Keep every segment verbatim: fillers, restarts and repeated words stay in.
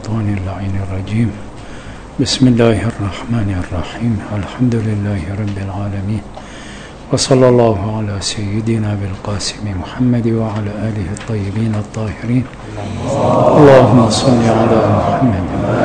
الشيطان اللعين الرجيم. بسم الله الرحمن الرحيم. الحمد لله رب العالمين، وصلى الله على سيدنا بالقاسم محمد وعلى آله الطيبين الطاهرين. اللهم صل على محمد.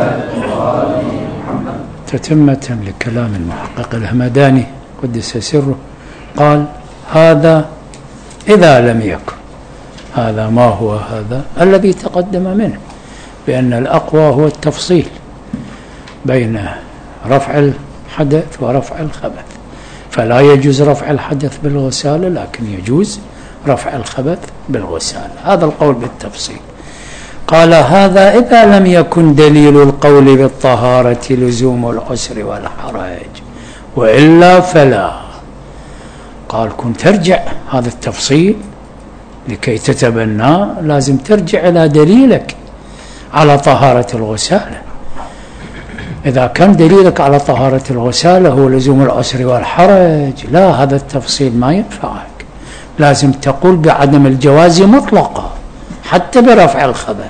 تتمة لكلام المحقق الهمداني قدس سره، قال: هذا إذا لم يكن. هذا ما هو هذا الذي تقدم منه، بأن الأقوى هو التفصيل بين رفع الحدث ورفع الخبث، فلا يجوز رفع الحدث بالغسالة، لكن يجوز رفع الخبث بالغسالة. هذا القول بالتفصيل. قال: هذا إذا لم يكن دليل القول بالطهارة لزوم العسر والحرج، وإلا فلا. قال: كنت ترجع هذا التفصيل لكي تتبناه، لازم ترجع إلى دليلك على طهارة الغسالة. إذا كان دليلك على طهارة الغسالة هو لزوم العسر والحرج، لا، هذا التفصيل ما ينفعك، لازم تقول بعدم الجواز مطلقا حتى برفع الخبث.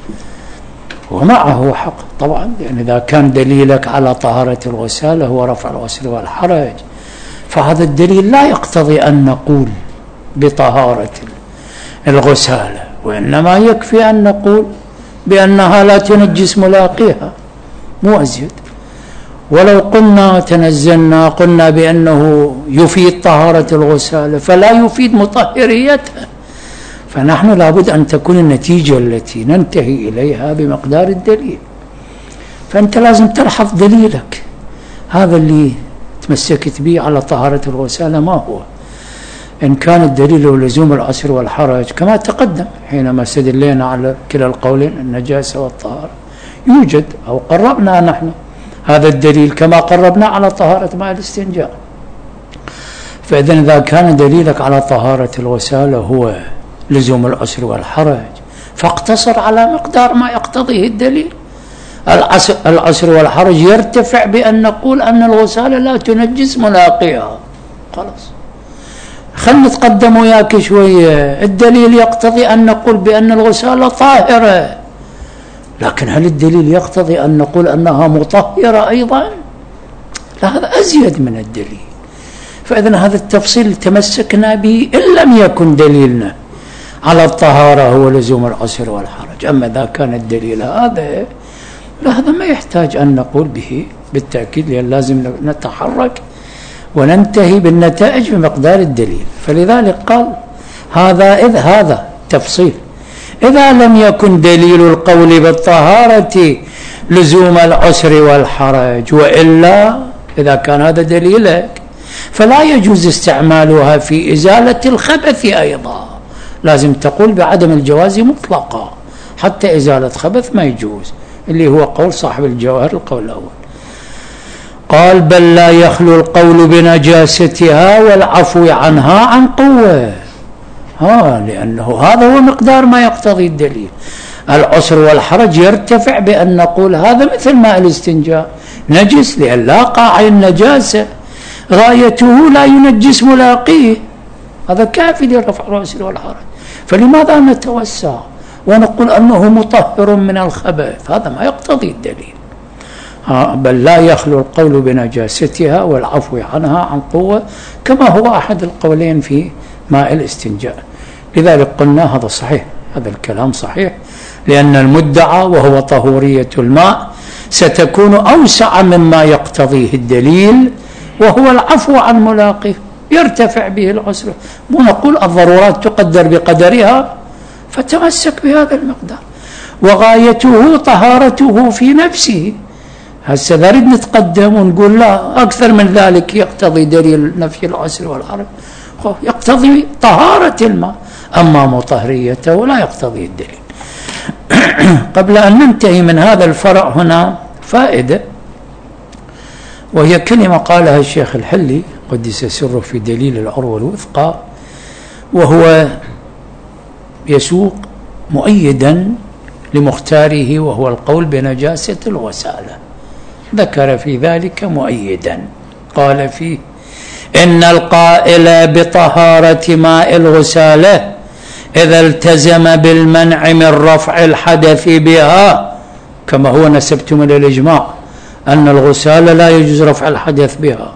ومعه حق طبعا، لأن إذا كان دليلك على طهارة الغسالة هو رفع العسر والحرج، فهذا الدليل لا يقتضي أن نقول بطهارة الغسالة، وإنما يكفي أن نقول بأنها لا تنجس ملاقيها، مو أزيد. ولو قلنا تنزلنا قلنا بأنه يفيد طهارة الغسالة فلا يفيد مطهريتها، فنحن لابد أن تكون النتيجة التي ننتهي إليها بمقدار الدليل. فأنت لازم تلحظ دليلك هذا اللي تمسكت به على طهارة الغسالة ما هو. إن كان الدليل لزوم العسر والحرج كما تقدم حينما استدلينا على كلا القولين النجاسة والطهارة، يوجد أو قربنا نحن هذا الدليل كما قربنا على طهارة ماء الاستنجاء. فإذا إذا كان دليلك على طهارة الغسالة هو لزوم العسر والحرج، فاقتصر على مقدار ما يقتضيه الدليل. العسر, العسر والحرج يرتفع بأن نقول أن الغسالة لا تنجس ملاقيها، خلاص. خل نتقدم وياك شوية. الدليل يقتضي أن نقول بأن الغسالة طاهرة، لكن هل الدليل يقتضي أن نقول أنها مطهرة أيضا؟ لا، هذا أزيد من الدليل. فإذن هذا التفصيل تمسكنا به إن لم يكن دليلنا على الطهارة هو لزوم العسر والحرج. أما إذا كان الدليل هذا، لا، هذا ما يحتاج أن نقول به بالتأكيد، لأن لازم نتحرك وننتهي بالنتائج بمقدار الدليل. فلذلك قال: هذا إذ هذا تفصيل إذا لم يكن دليل القول بالطهارة لزوم العسر والحرج، وإلا إذا كان هذا دليلك فلا يجوز استعمالها في إزالة الخبث أيضا، لازم تقول بعدم الجواز مطلقا، حتى إزالة خبث ما يجوز، اللي هو قول صاحب الجواهر القول الأول. قال: بل لا يخلو القول بنجاستها والعفو عنها عن قوة. ها لأنه هذا هو مقدار ما يقتضي الدليل. العسر والحرج يرتفع بأن نقول هذا مثل ماء الاستنجاء نجس، لأن لا قاع النجاسة غايته لا ينجس ملاقيه، هذا كافي لرفع العسر والحرج. فلماذا نتوسع ونقول أنه مطهر من الخبث؟ هذا ما يقتضي الدليل. بل لا يخلو القول بنجاستها والعفو عنها عن قوة، كما هو أحد القولين في ماء الاستنجاء. لذلك قلنا هذا صحيح، هذا الكلام صحيح، لأن المدعى وهو طهورية الماء ستكون أوسع مما يقتضيه الدليل، وهو العفو عن ملاقيه، يرتفع به العسر. ونقول الضرورات تقدر بقدرها، فتمسك بهذا المقدار، وغايته طهارته في نفسه. هسه نريد نتقدم ونقول لا، أكثر من ذلك يقتضي دليل نفي العسر والحرج، يقتضي طهارة الماء، أما مطهريته لا يقتضي الدليل. قبل أن ننتهي من هذا الفرع هنا فائدة، وهي كلمة قالها الشيخ الحلي قدس سره في دليل العروة الوثقى، وهو يسوق مؤيدا لمختاره وهو القول بنجاسة الغسالة. ذكر في ذلك مؤيدا، قال فيه: إن القائل بطهارة ماء الغسالة إذا التزم بالمنع من رفع الحدث بها كما هو نسبتم إلى الإجماع أن الغسالة لا يجوز رفع الحدث بها،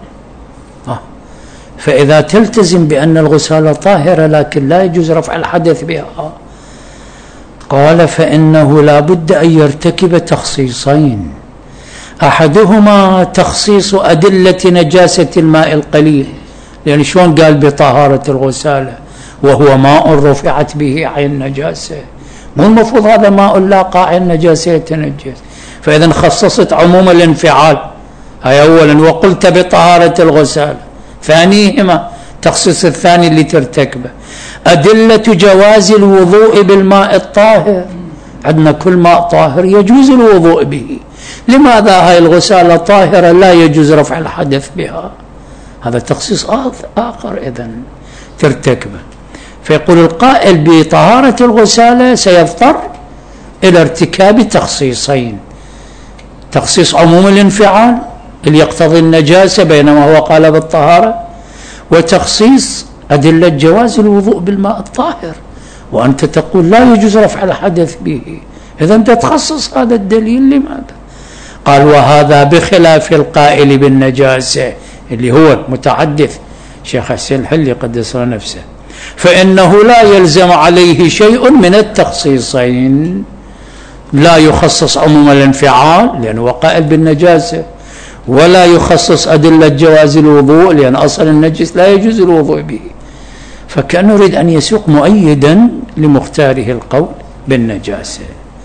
فإذا تلتزم بأن الغسالة طاهرة لكن لا يجوز رفع الحدث بها، قال فإنه لا بد أن يرتكب تخصيصين، أحدهما تخصيص أدلة نجاسة الماء القليل، يعني شلون قال بطهارة الغسالة وهو ماء رفعت به عين نجاسة، مو المفروض هذا ماء لاقى عين نجاسة يتنجس، فإذا خصصت عموم الانفعال، هاي أولا، وقلت بطهارة الغسالة. ثانيهما تخصيص الثاني اللي ترتكبه أدلة جواز الوضوء بالماء الطاهر، عندنا كل ماء طاهر يجوز الوضوء به، لماذا هاي الغسالة طاهرة لا يجوز رفع الحدث بها؟ هذا تخصيص آخر إذن ترتكبه. فيقول القائل بطهارة الغسالة سيضطر إلى ارتكاب تخصيصين، تخصيص عموم الانفعال اللي يقتضي النجاسة بينما هو قال بالطهارة، وتخصيص أدلة جواز الوضوء بالماء الطاهر، وأنت تقول لا يجوز رفع الحدث به، إذا أنت تخصص هذا الدليل لماذا؟ قال وهذا بخلاف القائل بالنجاسة اللي هو متحدث شيخ حسين الحلي قدس نفسه، فإنه لا يلزم عليه شيء من التخصيصين، لا يخصص عموم الانفعال لأنه هو قائل بالنجاسة، ولا يخصص أدلة جواز الوضوء لأن أصل النجس لا يجوز الوضوء به، فكان يريد أن يسوق مؤيدا لمختاره القول بالنجاسة.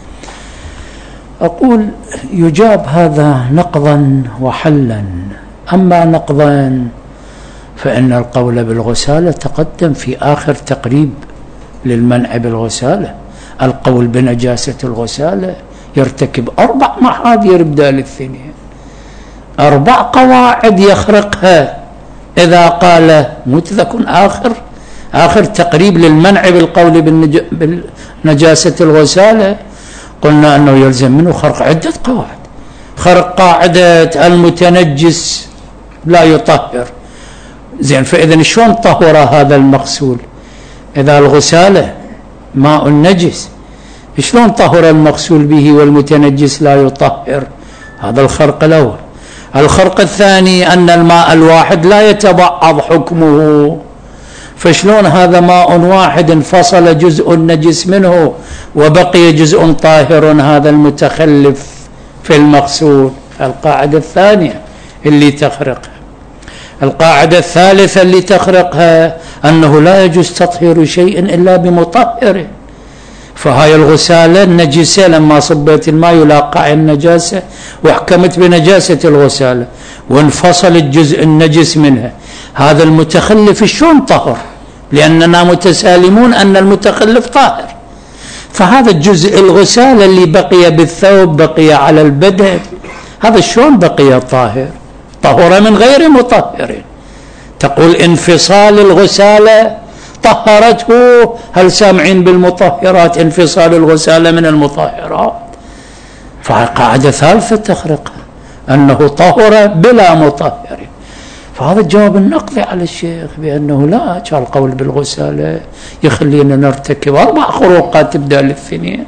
أقول يجاب هذا نقضا وحلا. أما نقضا فإن القول بالغسالة تقدم في آخر تقريب للمنع بالغسالة، القول بنجاسة الغسالة يرتكب أربع محاذير بدال الاثنين، أربع قواعد يخرقها إذا قال متذكر آخر آخر تقريب للمنع بالقول بالنج... بالنجاسة الغسالة، قلنا أنه يلزم منه خرق عدة قواعد، خرق قاعدة المتنجس لا يطهر، زين، فإذا شلون طهر هذا المغسول؟ إذا الغسالة ماء النجس شلون طهر المغسول به والمتنجس لا يطهر؟ هذا الخرق الأول. الخرق الثاني أن الماء الواحد لا يتبعض حكمه، فشلون هذا ماء واحد انفصل جزء النجس منه وبقي جزء طاهر هذا المتخلف في المغسول؟ القاعدة الثانية اللي تخرقها. القاعدة الثالثة اللي تخرقها أنه لا يجوز تطهير شيء إلا بمطهر، فهاي الغسالة النجسة لما صبيت الماء يلاقى النجاسة وحكمت بنجاسة الغسالة وانفصل الجزء النجس منها، هذا المتخلف شلون طهر؟ لأننا متسالمون أن المتخلف طاهر، فهذا الجزء الغسالة اللي بقي بالثوب بقي على البدن هذا شلون بقي طاهر؟ طهر من غير مطهر. تقول انفصال الغسالة طهرته، هل سامعين بالمطهرات انفصال الغسالة من المطهرات؟ فقاعدة ثالثة تخرقها أنه طهر بلا مطهر، فهذا الجواب النقضي على الشيخ بأنه لا، كان القول بالغسالة يخلينا نرتكب أربع خروقات تبدأ للثنين.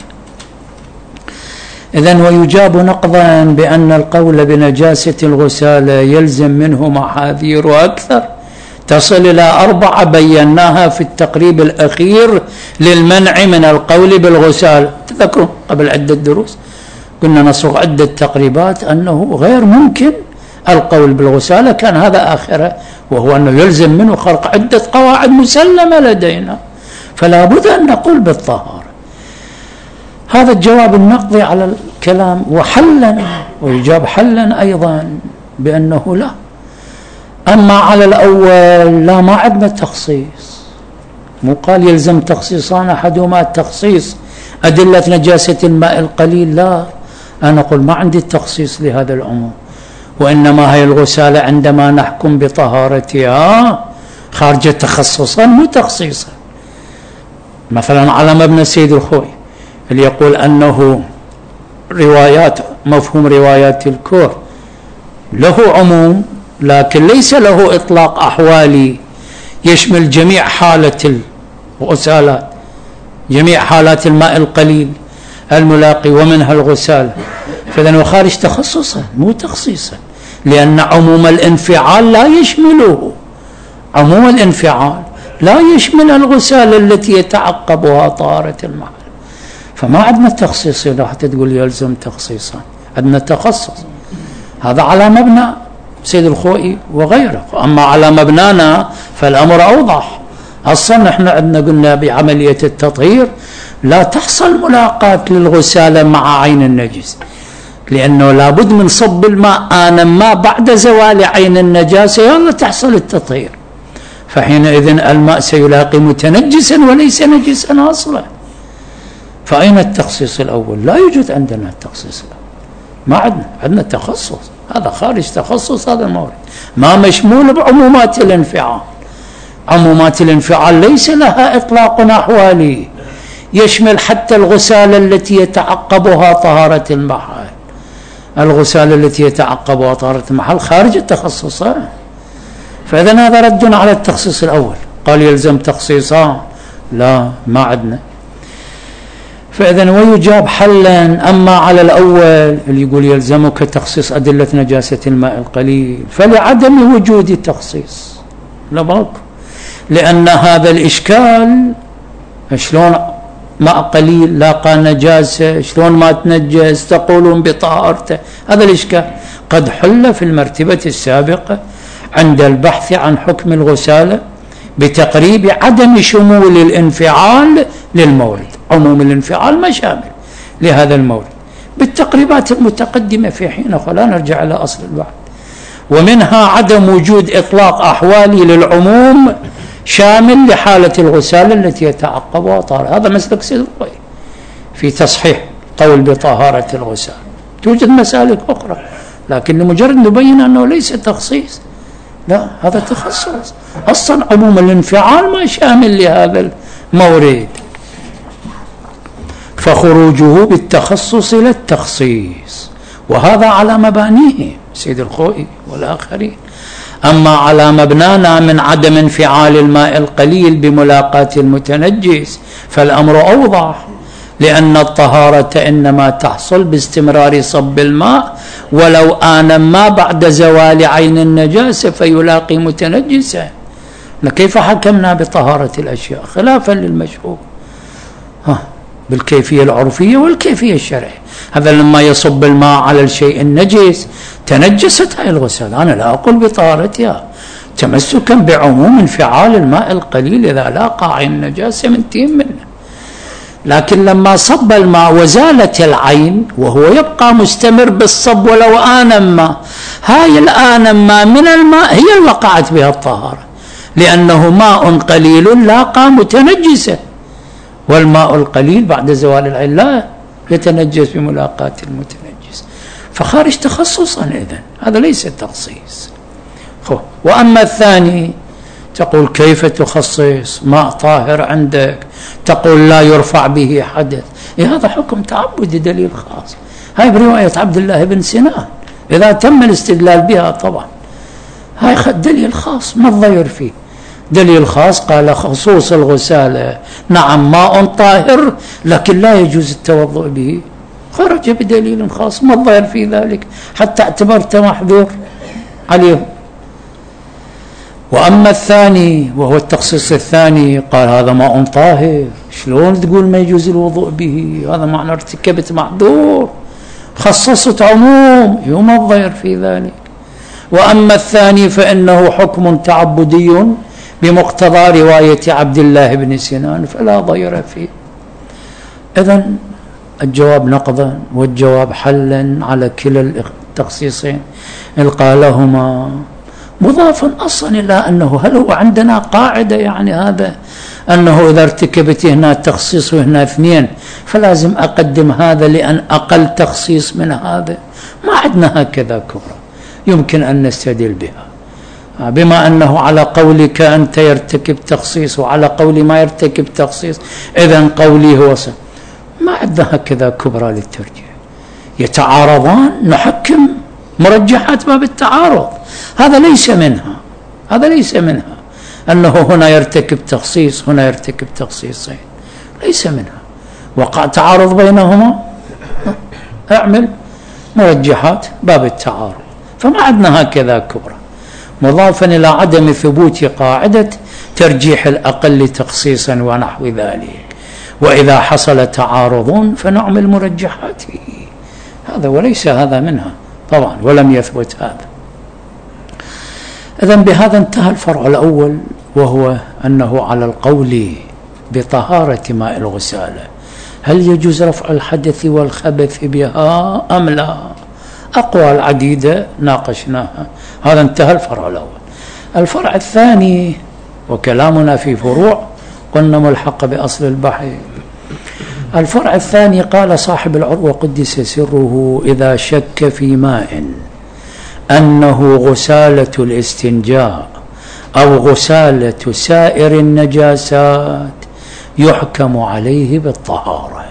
إذن ويجاب نقضا بأن القول بنجاسة الغسالة يلزم منه محاذير وأكثر تصل إلى أربعة بيناها في التقريب الأخير للمنع من القول بالغسالة. تذكروا قبل عدة دروس كنا نصوغ عدة تقريبات أنه غير ممكن القول بالغسالة، كان هذا آخره، وهو أنه يلزم منه خرق عدة قواعد مسلمة لدينا، فلا بد أن نقول بالطهارة. هذا الجواب النقضي على الكلام. وحلا ويجاب حلا أيضا بأنه لا، أما على الأول لا، ما عندنا تخصيص، مو قال يلزم تخصيصان أحدهما التخصيص أدلة نجاسة الماء القليل، لا، أنا أقول ما عندي التخصيص لهذا العموم، وإنما هي الغسالة عندما نحكم بطهارتها خارج تخصصا مو تخصيصا. مثلا على مبنى السيد الخوي اللي يقول أنه روايات مفهوم روايات الكور له عموم لكن ليس له إطلاق أحوالي يشمل جميع حالة الغسالات، جميع حالات الماء القليل الملاقي ومنها الغسالة، فإذا هو خارج تخصصا مو تخصيصا، لأن عموم الانفعال لا يشمله، عموم الانفعال لا يشمل الغسالة التي يتعقبها طهارة المحل. فما عندنا تخصيص حتى تقول يلزم تخصيصا، عندنا تخصص. هذا على مبنى سيد الخوئي وغيره. أما على مبنانا فالأمر أوضح. أصلا نحن عندنا قلنا بعملية التطهير لا تحصل ملاقاة للغسالة مع عين النجس، لأنه لابد من صب الماء آنا ما بعد زوال عين النجاسة يلا تحصل التطهير، فحينئذ الماء سيلاقي متنجسا وليس نجسا أصلا. فأين التخصيص الأول؟ لا يوجد عندنا التخصيص الأول، ما عندنا عندنا تخصص، هذا خارج تخصص هذا المورد، ما مشمول بعمومات الانفعال. عمومات الانفعال ليس لها إطلاق أحوالي، يشمل حتى الغسالة التي يتعقبها طهارة المحل. الغسالة التي يتعقبها طهارة المحل خارج التخصصات. فإذا هذا رد على التخصيص الأول، قال يلزم تخصيصا، لا ما عندنا. فإذا ويجاب حلا. أما على الأول اللي يقول يلزمك تخصيص أدلة نجاسة الماء القليل فلعدم وجود تخصيص، لا بالك، لأن هذا الإشكال شلون ماء قليل لاقى نجاسة، شلون ما تنجس تقولون بطهارته، هذا الإشكال قد حل في المرتبة السابقة عند البحث عن حكم الغسالة بتقريب عدم شمول الانفعال للمورد. عموم الانفعال ما شامل لهذا المورد بالتقريبات المتقدمة في حين، فلا نرجع إلى أصل البحث. ومنها عدم وجود إطلاق أحوالي للعموم شامل لحالة الغسالة التي يتعقبها طهارة. هذا مسلك سيد الخوئي في تصحيح قول بطهارة الغسالة. توجد مسالك أخرى لكن لمجرد نبين أنه ليس تخصيص، لا هذا تخصص. أصلا عموم الانفعال ما شامل لهذا المورد، فخروجه بالتخصص إلى التخصيص، وهذا على مبانيه سيد الخوئي والآخرين. أما على مبنانا من عدم انفعال الماء القليل بملاقاة المتنجس فالأمر أوضح، لأن الطهارة إنما تحصل باستمرار صب الماء ولو آنا ما بعد زوال عين النجاسة فيلاقي متنجسا. لكيف حكمنا بطهارة الأشياء خلافا للمشهور ها بالكيفية العرفية والكيفية الشرعية؟ هذا لما يصب الماء على الشيء النجس تنجست هاي الغسالة، أنا لا أقول بطهارتها، تمسكا بعموم انفعال الماء القليل إذا لاقى عين النجاسة منتهين منه. لكن لما صب الماء وزالت العين وهو يبقى مستمر بالصب ولو آنا ما، هاي الآن ما من الماء هي اللي وقعت بها الطهارة، لأنه ماء قليل لاقى متنجسا، والماء القليل بعد زوال العين لا يتنجس بملاقاة المتنجس، فخارج تخصصا. إذن هذا ليس تخصيص. وأما الثاني تقول كيف تخصص ماء طاهر عندك، تقول لا يرفع به حدث، إيه هذا حكم تعبدي دليل خاص. هاي برواية عبد الله بن سنان إذا تم الاستدلال بها طبعا، هاي دليل خاص ما الضير فيه، دليل خاص قال خصوص الغسالة نعم ماء طاهر لكن لا يجوز التوضؤ به، خرج بدليل خاص ما الضير في ذلك حتى اعتبرت محظور عليه. وأما الثاني وهو التخصيص الثاني قال هذا ماء طاهر، شلون تقول ما يجوز الوضوء به؟ هذا معنى ارتكبت محظور، خصصت عموم يوم الضير في ذلك. وأما الثاني فإنه حكم تعبدي بمقتضى رواية عبد الله بن سنان فلا ضير فيه. إذن الجواب نقضا والجواب حلا على كلا التخصيصين القالهما، مضافا أصلا إلى أنه هل هو عندنا قاعدة يعني هذا أنه إذا ارتكبت هنا تخصيص وهنا اثنين فلازم أقدم هذا لأن أقل تخصيص من هذا؟ ما عندنا هكذا كبرى يمكن أن نستدل بها، بما أنه على قولك أنت يرتكب تخصيص وعلى قولي ما يرتكب تخصيص، إذن قولي هو صح. ما عندنا هكذا كبرى للترجيح، يتعارضان نحكم مرجحات باب التعارض، هذا ليس منها، هذا ليس منها أنه هنا يرتكب تخصيص هنا يرتكب تخصيصين، ليس منها. وقع تعارض بينهما اعمل مرجحات باب التعارض، فما عندنا هكذا كبرى، مضافا إلى عدم ثبوت قاعدة ترجيح الأقل تخصيصا ونحو ذلك، وإذا حصل تعارض فنعمل مرجحاته، هذا وليس هذا منها طبعا، ولم يثبت هذا. إذن بهذا انتهى الفرع الأول، وهو أنه على القول بطهارة ماء الغسالة هل يجوز رفع الحدث والخبث بها أم لا؟ أقوال عديدة ناقشناها، هذا انتهى الفرع الأول. الفرع الثاني، وكلامنا في فروع قلنا ملحق بأصل البحث. الفرع الثاني قال صاحب العروة قدس سره: إذا شك في ماء أنه غسالة الاستنجاء أو غسالة سائر النجاسات يحكم عليه بالطهارة.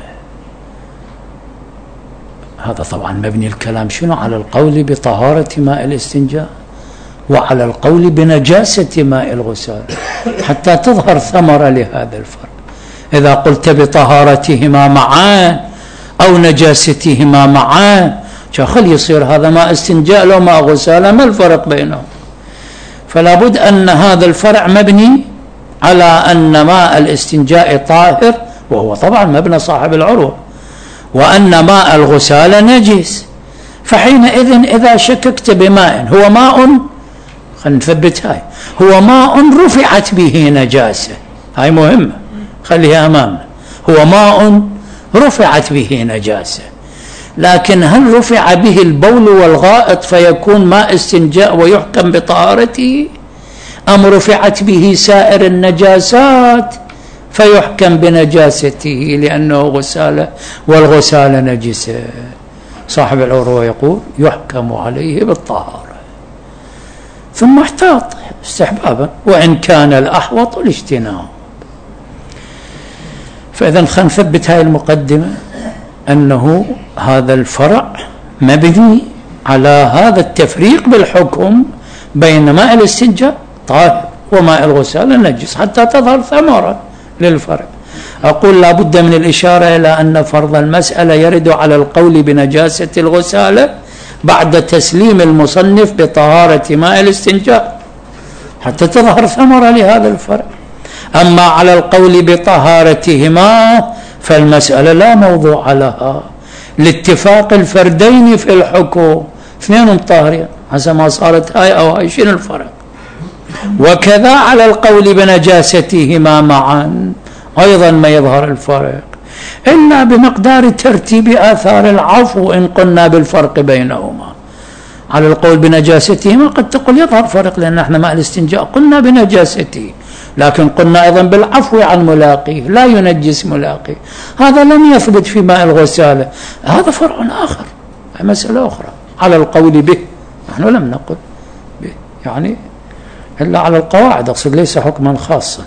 هذا طبعا مبني الكلام شنو؟ على القول بطهارة ماء الاستنجاء وعلى القول بنجاسة ماء الغسالة، حتى تظهر ثمرة لهذا الفرق. إذا قلت بطهارتهما معا أو نجاستهما معا، خل يصير هذا ماء استنجاء لو ماء غسالة، ما الفرق بينهم؟ فلا بد أن هذا الفرع مبني على أن ماء الاستنجاء طاهر، وهو طبعا مبنى صاحب العروة، وأن ماء الغسالة نجس. فحينئذ إذا شككت بماء هو ماء، خلينا نثبت هاي، هو ماء رفعت به نجاسة، هاي مهمة خليها أمامنا، هو ماء رفعت به نجاسة، لكن هل رفع به البول والغائط فيكون ماء استنجاء ويحكم بطهارته، أم رفعت به سائر النجاسات فيحكم بنجاسته لأنه غسالة والغسالة نجسة؟ صاحب العروة يقول يحكم عليه بالطهارة، ثم احتاط استحبابا وإن كان الأحوط الاجتناب. فإذا خلينا نثبت هاي المقدمة، أنه هذا الفرع مبني على هذا التفريق بالحكم بين ماء الاستنجاء طاهر وماء الغسالة نجس، حتى تظهر ثمرة للفرع. أقول لا بد من الإشارة إلى أن فرض المسألة يرد على القول بنجاسة الغسالة بعد تسليم المصنف بطهارة ماء الاستنجاء، حتى تظهر ثمرة لهذا الفرع. أما على القول بطهارتهما فالمسألة لا موضوع لها، لاتفاق الفردين في الحكم، اثنين طاهرين حسب ما صارت هاي أو هاي، شنو الفرق؟ وكذا على القول بنجاستهما معا أيضا ما يظهر الفرق، إلا بمقدار ترتيب آثار العفو إن قلنا بالفرق بينهما. على القول بنجاستهما قد تقول يظهر فرق، لأن احنا مع الاستنجاء قلنا بنجاسته، لكن قلنا أيضا بالعفو عن ملاقيه، لا ينجس ملاقيه، هذا لم يثبت في ماء الغسالة، هذا فرع آخر، مسألة أخرى. على القول به نحن لم نقل به، يعني إلا على القواعد، أقصد ليس حكما خاصا.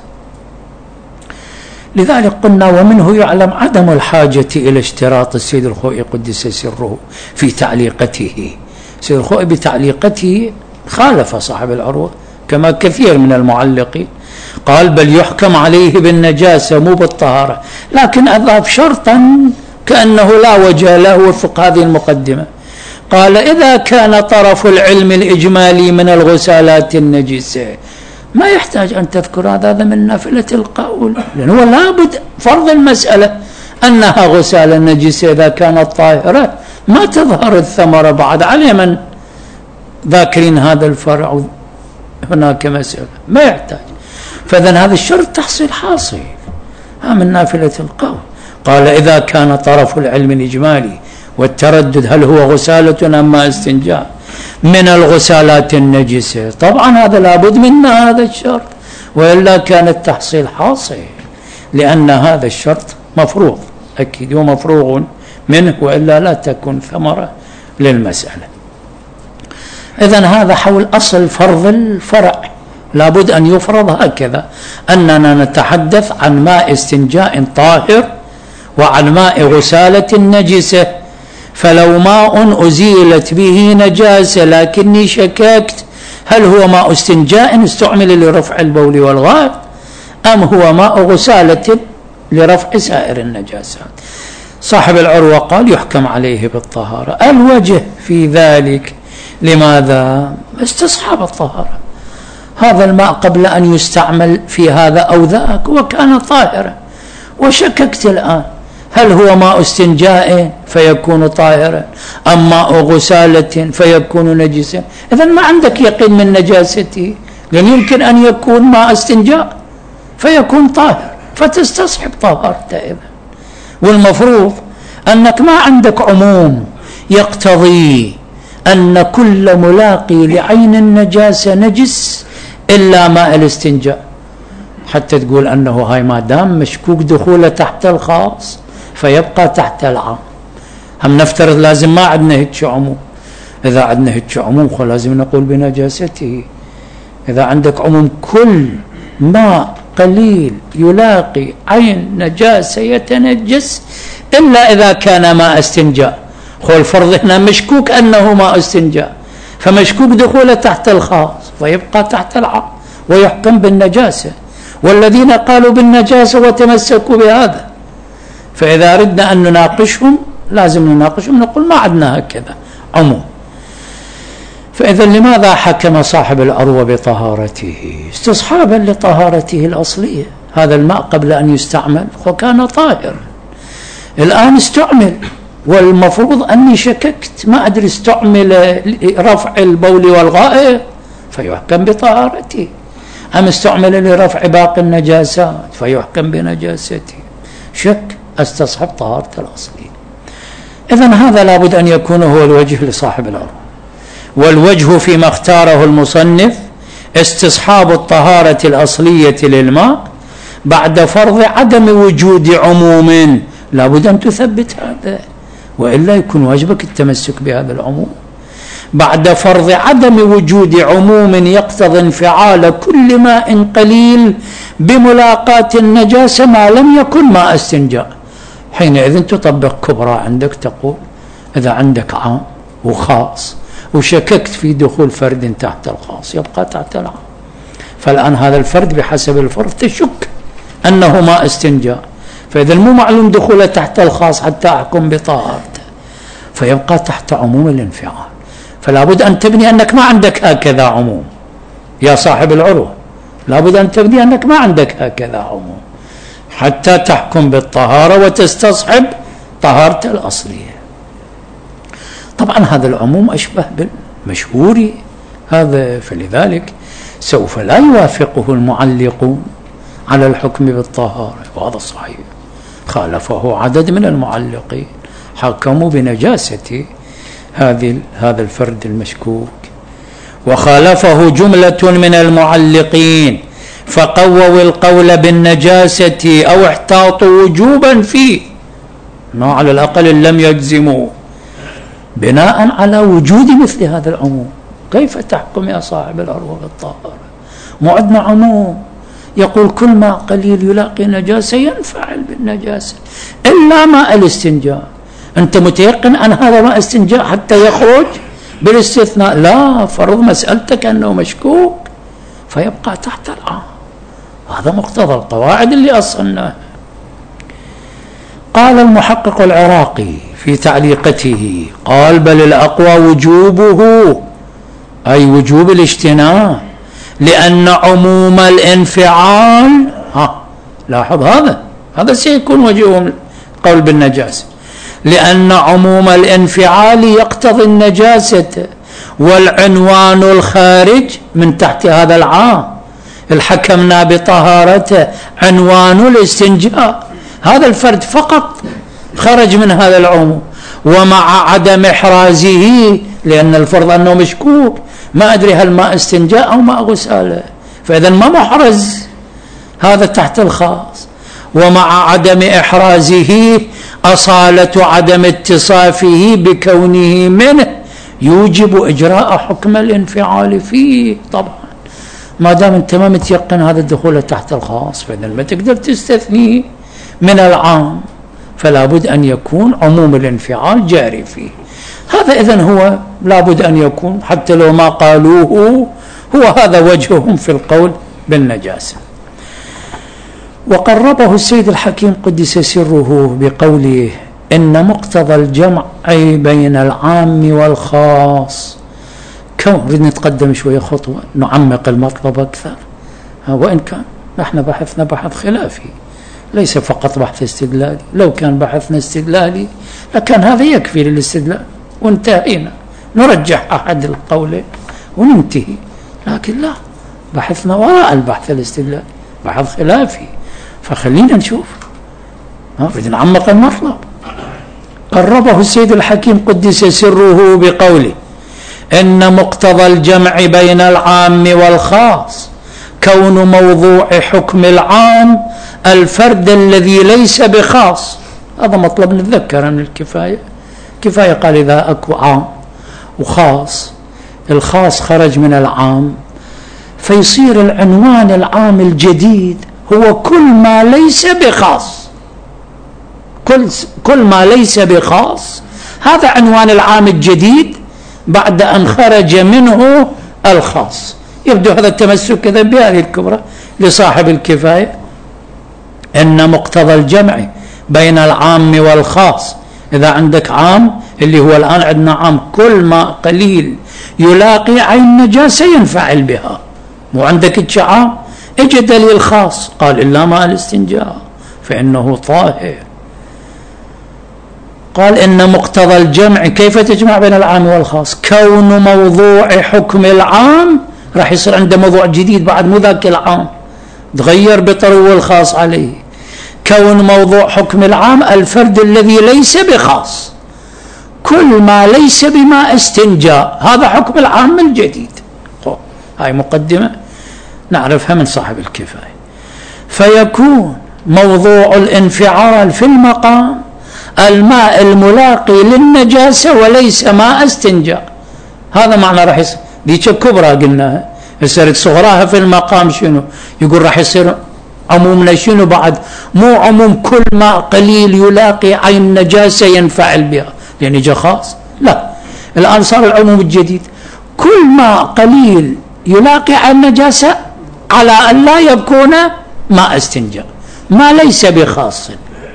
لذلك قلنا ومنه يعلم عدم الحاجة إلى اشتراط السيد الخوئي قدس سره في تعليقته. السيد الخوئي بتعليقته خالف صاحب العروة كما كثير من المعلقين، قال بل يحكم عليه بالنجاسة مو بالطهارة، لكن أضاف شرطا كأنه لا وجه له وفق هذه المقدمة، قال إذا كان طرف العلم الإجمالي من الغسالات النجسة، ما يحتاج أن تذكر هذا، هذا من نافلة القول، لأنه لابد فرض المسألة أنها غسالة نجسة إذا كانت طاهرة، ما تظهر الثمرة بعد على من ذاكرين هذا الفرع، هناك مسألة ما يحتاج. فإذن هذا الشرط تحصيل حاصل، ها من نافلة القول. قال إذا كان طرف العلم الإجمالي والتردد هل هو غسالة أم ماء استنجاء من الغسالات النجسة، طبعا هذا لابد منا هذا الشرط، وإلا كان التحصيل حاصل، لأن هذا الشرط مفروض أكيد ومفروغ منه، وإلا لا تكون ثمرة للمسألة. إذن هذا حول أصل فرض الفرع، لابد أن يفرض هكذا، أننا نتحدث عن ماء استنجاء طاهر وعن ماء غسالة نجسة. فلو ماء أزيلت به نجاسة لكني شككت هل هو ماء استنجاء استعمل لرفع البول والغائط أم هو ماء غسالة لرفع سائر النجاسات، صاحب العروة قال يحكم عليه بالطهارة. الوجه في ذلك لماذا؟ استصحاب الطهارة. هذا الماء قبل أن يستعمل في هذا أو ذاك وكان طاهرا، وشككت الآن هل هو ماء استنجاء فيكون طاهرا أم ماء غسالة فيكون نجسا؟ إذن ما عندك يقين من نجاسته، لأن يمكن أن يكون ماء استنجاء فيكون طاهر فتستصحب طهارته إذن. والمفروض أنك ما عندك عموم يقتضي أن كل ملاقي لعين النجاسة نجس إلا ماء الاستنجاء، حتى تقول أنه هاي ما دام مشكوك دخوله تحت الخاص فيبقى تحت العام. هم نفترض لازم ما عندنا هيك عموم. إذا عندنا هيك عموم لازم نقول بنجاسته. إذا عندك عموم كل ماء قليل يلاقي عين نجاسة يتنجس إلا إذا كان ماء استنجاء. خو الفرض هنا مشكوك أنه ماء استنجاء، فمشكوك دخوله تحت الخاص فيبقى تحت العام ويحكم بالنجاسة. والذين قالوا بالنجاسة وتمسكوا بهذا، فإذا أردنا أن نناقشهم لازم نناقشهم نقول ما عندنا هكذا عموم. فإذا لماذا حكم صاحب العروة بطهارته؟ استصحابا لطهارته الأصلية. هذا الماء قبل أن يستعمل وكان طاهر، الآن استعمل، والمفروض أني شككت ما أدري استعمل لرفع البول والغائط فيحكم بطهارته أم استعمل لرفع باقي النجاسات فيحكم بنجاسته. شك، استصحب طهارة الأصلية. إذن هذا لابد أن يكون هو الوجه لصاحب العروة. والوجه فيما اختاره المصنف استصحاب الطهارة الأصلية للماء بعد فرض عدم وجود عموم. لابد أن تثبت هذا، وإلا يكون واجبك التمسك بهذا العموم. بعد فرض عدم وجود عموم يقتضي انفعال كل ماء قليل بملاقاة النجاسة ما لم يكن ماء استنجاء. حينئذ تطبق كبرى عندك، تقول إذا عندك عام وخاص وشككت في دخول فرد تحت الخاص يبقى تحت العام. فالآن هذا الفرد بحسب الفرض تشك أنه ماء استنجاء، فإذا مو معلوم دخوله تحت الخاص حتى أحكم بطهارته فيبقى تحت عموم الانفعال. فلا بد أن تبني أنك ما عندك هكذا عموم يا صاحب العروة، لا بد أن تبني أنك ما عندك هكذا عموم حتى تحكم بالطهارة وتستصحب طهارة الأصلية. طبعا هذا العموم أشبه بالمشهور هذا، فلذلك سوف لا يوافقه المعلقون على الحكم بالطهارة، وهذا صحيح. خالفه عدد من المعلقين حكموا بنجاسة هذه هذا الفرد المشكوك، وخالفه جملة من المعلقين فقووا القول بالنجاسة أو احتاطوا وجوبا فيه، ما على الأقل لم يجزموا بناء على وجود مثل هذا العموم. كيف تحكم يا صاحب العروة بالطهارة؟ مو عندنا عموم يقول كل ما قليل يلاقي نجاسة ينفعل بالنجاسة إلا ماء الاستنجاء. أنت متيقن أن هذا ماء استنجاء حتى يخرج بالاستثناء؟ لا، فرض مسألتك أنه مشكوك فيبقى تحت العام. هذا مقتضى القواعد اللي أصلناها. قال المحقق العراقي في تعليقته قال بل الأقوى وجوبه، أي وجوب الاجتناب، لأن عموم الانفعال، ها لاحظ هذا هذا سيكون وجههم قول بالنجاسة، لأن عموم الانفعال يقتضي النجاسة، والعنوان الخارج من تحت هذا العام الحكمنا بطهارته عنوان الاستنجاء، هذا الفرد فقط خرج من هذا العموم، ومع عدم إحرازه لأن الفرض أنه مشكوك ما أدري هل ماء استنجاء أو ماء غسالة، فإذا ما محرز هذا تحت الخاص، ومع عدم إحرازه أصالة عدم اتصافه بكونه منه يوجب إجراء حكم الانفعال فيه. طبعا ما دام أنت ما متيقن هذا الدخول تحت الخاص فإذا ما تقدر تستثنيه من العام، فلا بد أن يكون عموم الانفعال جاري فيه. هذا إذن هو لابد أن يكون، حتى لو ما قالوه هو هذا وجههم في القول بالنجاسة. وقربه السيد الحكيم قدس سره بقوله إن مقتضى الجمع أي بين العام والخاص كون نريد نتقدم شوية خطوة نعمق المطلب أكثر، وإن كان نحن بحثنا بحث خلافي ليس فقط بحث استدلالي. لو كان بحثنا استدلالي لكان هذا يكفي للاستدلال وانتهينا، نرجح أحد القولين وننتهي، لكن لا، بحثنا وراء البحث الاستدلالي بحث خلافي، فخلينا نشوف نريد نعمق المطلب. قربه السيد الحكيم قدس سره بقوله إن مقتضى الجمع بين العام والخاص كون موضوع حكم العام الفرد الذي ليس بخاص. هذا مطلب نتذكر من الكفاية. كفاية قال إذا أكو عام وخاص، الخاص خرج من العام فيصير العنوان العام الجديد هو كل ما ليس بخاص، كل, كل ما ليس بخاص هذا عنوان العام الجديد بعد أن خرج منه الخاص. يبدو هذا التمسك كذا بهذه الكبرى لصاحب الكفاية. إن مقتضى الجمع بين العام والخاص، إذا عندك عام اللي هو الآن عندنا عام كل ما قليل يلاقي عين نجاسة ينفعل بها، وعندك عام اجى دليل خاص قال إلا ماء الاستنجاء فإنه طاهر. قال إن مقتضى الجمع، كيف تجمع بين العام والخاص؟ كون موضوع حكم العام، راح يصير عنده موضوع جديد بعد مو ذاك العام تغير بطرو الخاص عليه. كون موضوع حكم العام الفرد الذي ليس بخاص، كل ما ليس بما استنجاء هذا حكم العام الجديد. هاي مقدمة نعرفها من صاحب الكفاية. فيكون موضوع الانفعال في المقام الماء الملاقي للنجاسة وليس ماء استنجاء. هذا معنى راح يصير ديك كبرى قلناها، يصير صغراها في المقام شنو؟ يقول راح يصير عمومنا شنو بعد؟ مو عموم كل ماء قليل يلاقي عين نجاسة ينفعل بها يعني جا خاص، لا، الآن صار العموم الجديد كل ماء قليل يلاقي عين نجاسة على أن لا يكون ماء استنجاء، ما ليس بخاص.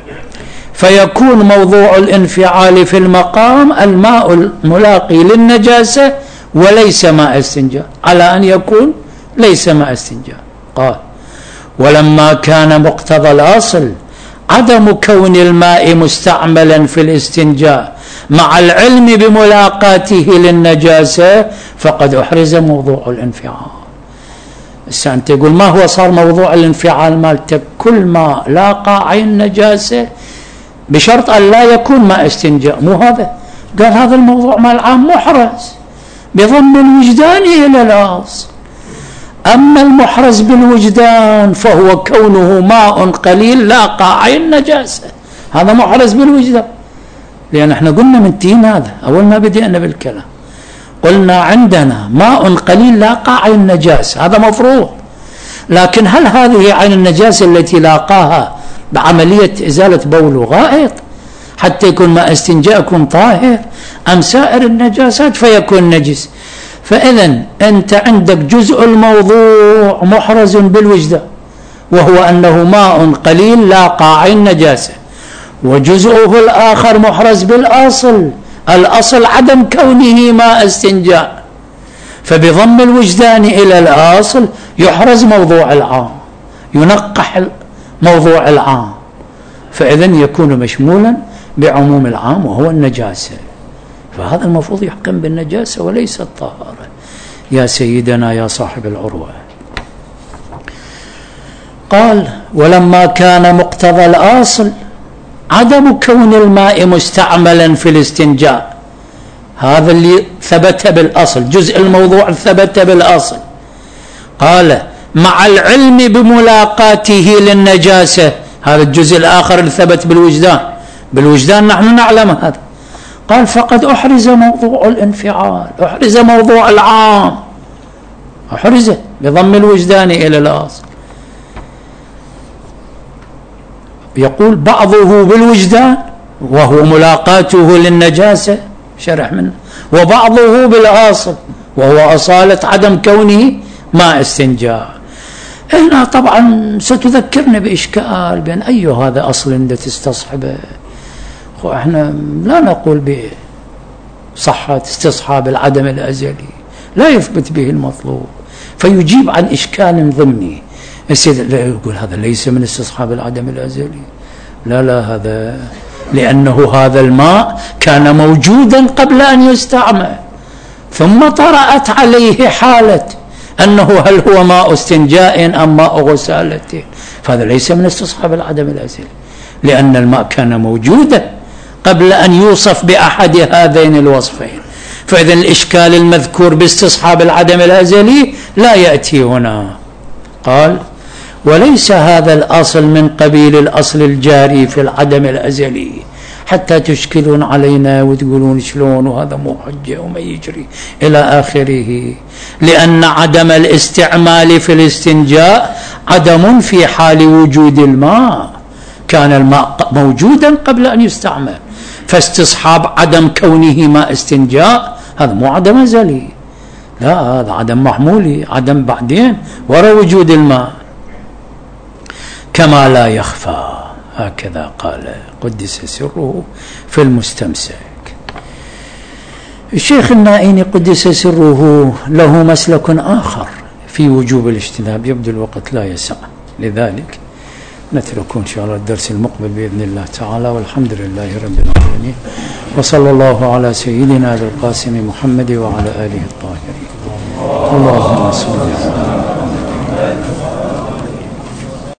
فيكون موضوع الانفعال في المقام الماء الملاقي للنجاسة وليس ماء استنجاء، على أن يكون ليس ماء استنجاء. قال ولما كان مقتضى الأصل عدم كون الماء مستعملا في الاستنجاء مع العلم بملاقاته للنجاسة فقد أحرز موضوع الانفعال. هسه أنت تقول ما هو صار موضوع الانفعال مالتك؟ كل ما لاقى عين نجاسة بشرط أن لا يكون ماء استنجاء، مو هذا؟ قال هذا الموضوع مال العام محرز بضم الوجدان إلى الأصل. أما المحرز بالوجدان فهو كونه ماء قليل لاقى عين نجاسة، هذا محرز بالوجدان. لأن احنا قلنا من تين هذا أول ما بدأنا بالكلام قلنا عندنا ماء قليل لاقى عين نجاسة، هذا مفروض، لكن هل هذه عين النجاسة التي لاقاها بعملية إزالة بول وغائط حتى يكون ماء استنجاء يكون طاهر، أم سائر النجاسات فيكون نجس؟ فإذا أنت عندك جزء الموضوع محرز بالوجدان وهو أنه ماء قليل لاقى عين نجاسة، وجزءه الآخر محرز بالأصل، الأصل عدم كونه ماء استنجاء، فبضم الوجدان إلى الأصل يحرز موضوع العام، ينقح موضوع العام، فإذا يكون مشمولا بعموم العام وهو النجاسة، فهذا المفروض يحكم بالنجاسة وليس الطهارة. يا سيدنا يا صاحب العروة. قال ولما كان مقتضى الأصل عدم كون الماء مستعملا في الاستنجاء، هذا اللي ثبت بالأصل، جزء الموضوع ثبت بالأصل. قال مع العلم بملاقاته للنجاسة، هذا الجزء الآخر اللي ثبت بالوجدان، بالوجدان نحن نعلم هذا. قال فقد أحرز موضوع الانفعال، أحرز موضوع العام، أحرز بضم الوجدان إلى الأصل. يقول بعضه بالوجدان وهو ملاقاته للنجاسة شرح منه، وبعضه بالأصل وهو أصالة عدم كونه ما استنجاء. هنا طبعا ستذكرنا بإشكال بين أي هذا أصل أنت تستصحبه، احنا لا نقول بصحة استصحاب العدم الأزلي، لا يثبت به المطلوب، فيجيب عن إشكال ضمني. السيد يقول هذا ليس من استصحاب العدم الأزلي، لا لا هذا لأنه هذا الماء كان موجودا قبل أن يستعمل، ثم طرأت عليه حالة أنه هل هو ماء استنجاء أم ماء غسالة، فهذا ليس من استصحاب العدم الأزلي، لأن الماء كان موجودا قبل أن يوصف بأحد هذين الوصفين. فإذا الإشكال المذكور باستصحاب العدم الأزلي لا يأتي هنا. قال وليس هذا الأصل من قبيل الأصل الجاري في العدم الأزلي حتى تشكلون علينا وتقولون شلون وهذا مو حجة وما يجري إلى آخره، لأن عدم الاستعمال في الاستنجاء عدم في حال وجود الماء، كان الماء موجودا قبل أن يستعمل، فاستصحاب عدم كونه ماء استنجاء هذا مو عدم أزلي، لا هذا عدم محمولي، عدم بعدين وراء وجود الماء. كما لا يخفى، هكذا قال قدس سره في المستمسك. الشيخ النائيني قدس سره له مسلك آخر في وجوب الاجتناب، يبدو الوقت لا يسع، لذلك نترك إن شاء الله الدرس المقبل بإذن الله تعالى، والحمد لله رب العالمين، وصلى الله على سيدنا القاسم محمد وعلى آله الطاهرين. اللهم صل على